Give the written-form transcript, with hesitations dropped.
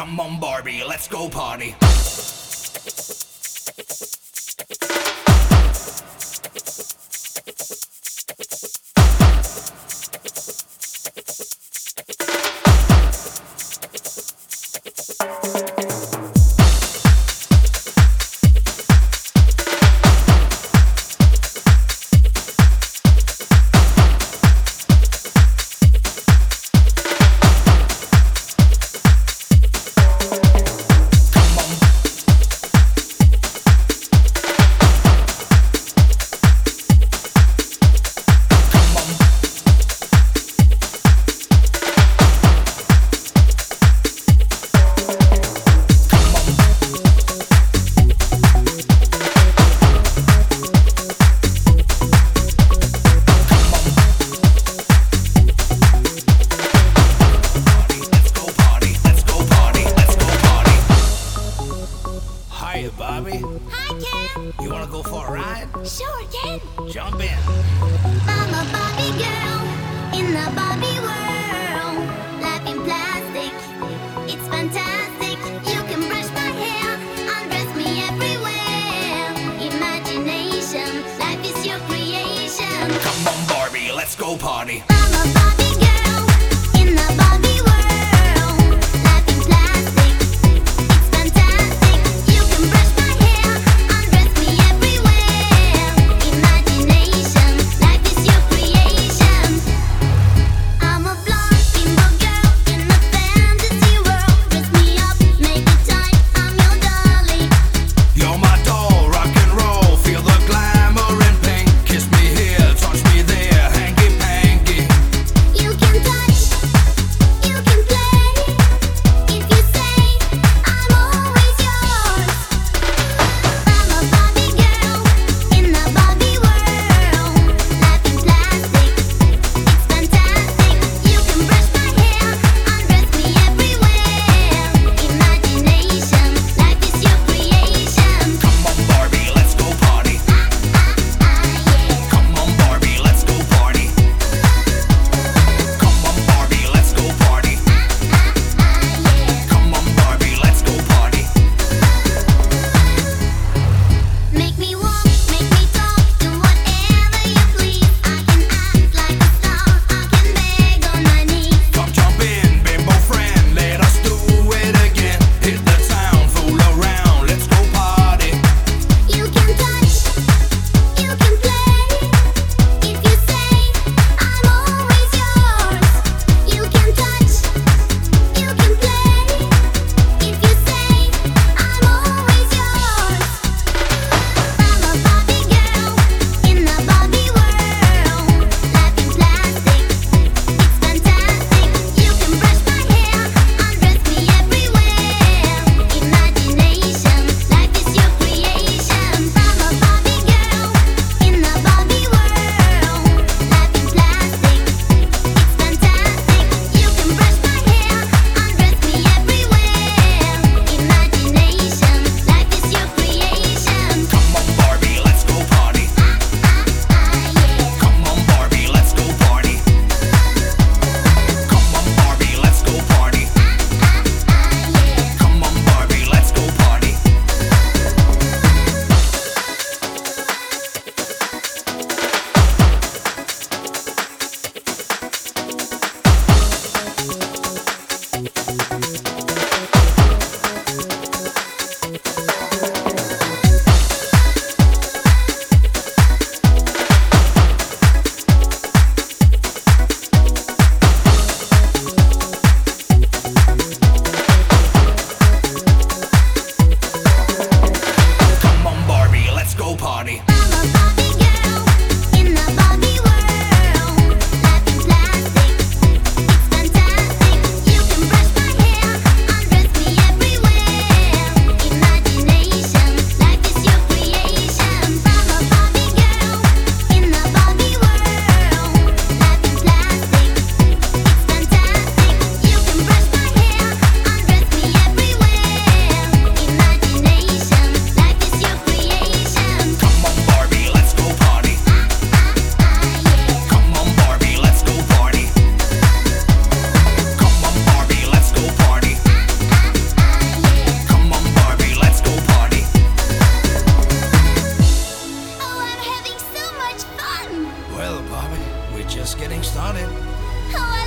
Come on, Barbie, let's go party. Hiya, Bobby. Hi, Ken. You wanna go for a ride? Sure, Ken. Jump in. I'm a Barbie girl in the Barbie world. Life in plastic, it's fantastic. You can brush my hair, undress me everywhere. Imagination, life is your creation. Come on, Barbie, let's go party. I'm a Barbie girl in the Barbie world. Life in plastic, it's fantastic. You can brush my hair, undress me everywhere. Imagination, life is your creation. I'm a blonde bimbo girl in a Well, Barbie, we're just getting started. Oh, I